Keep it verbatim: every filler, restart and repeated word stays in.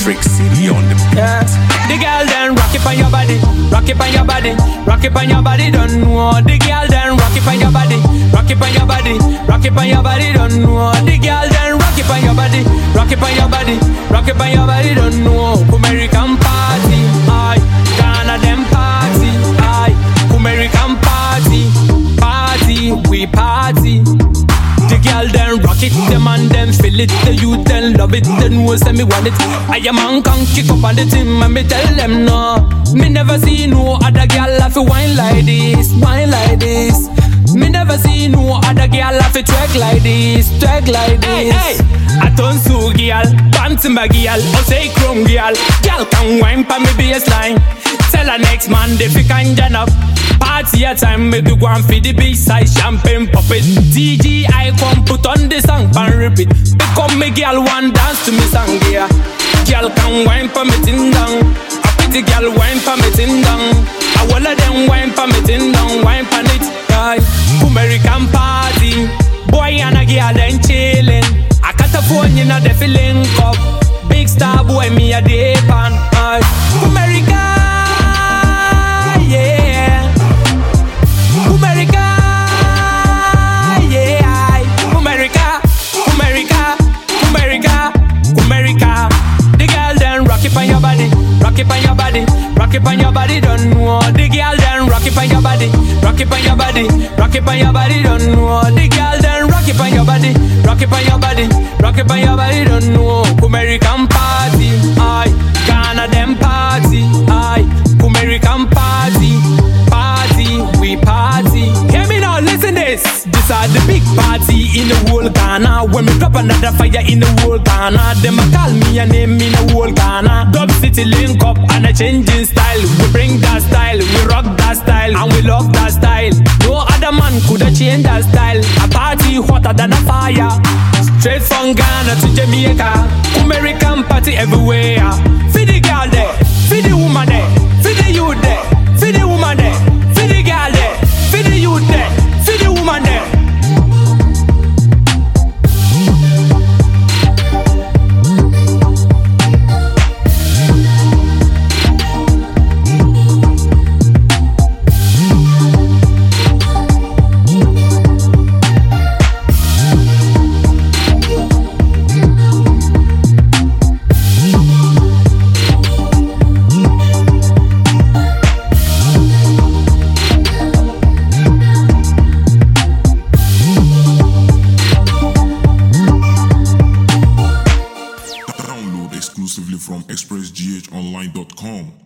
Trick City on the beat. Yeah. The girl then rock it on your body, rock it on your body, rock it on your body, don't know. The girl then rock it on your body, rock it on your body, rock it on your body, don't know. The girl then rock it on your body, rock it on your body, rock it on your body, don't know. American party, aye, Ghana them party, aye, American party, party, we party. The girl then rock it, the man then feel it, the youth then love it, the know say me want it. I am man can kick up on the team and me tell them no. Me never see no other girl have to whine like this, whine like this. Me never see no other girl have to twerk like this, twerk like this. Hey, hey. I turn so girl, panty my girl, or say chrome girl. Girl can whine pa me baseline. Tell her next man if you can jam up. Party a time, make you go and feed the big size champagne pop it. D J I come put on the song and repeat. Become me girl one dance to me song yeah. Girl can whine for me tin down. A pretty girl whine for me tin down. A wall of them whine for me tin down, whine for it. Aye. American party, boy and a girl then chillin'. I got a phone, you know they feeling up. Big star boy me a day pan. Aye. America, yeah. America, yeah. America, America, America, America. The girl then rock it on your body, rock it on your body, rock it on your body, don't know. The girl then rock it on your body, rock it on your body, rock it on your body, don't know. The girl then rock it on your body, rock it on your body, rock it on your body, don't know. American party, aye, Ghana them party, aye, American party, party, we party. Hear me now, listen this. This are the big party in the whole Ghana. When me drop another fire in the whole Ghana, them a call me a name in the whole Ghana. Dub City link up and a changing style. We bring that style, we rock that style, and we love that style. No other man coulda changed that style. A party hotter than a fire. Straight from Ghana to Jamaica, American party everywhere. For the girl there, for the woman there, for the youth there, for the woman there, for the girl there, for the youth there, for the woman there. Exclusively from express g h online dot com.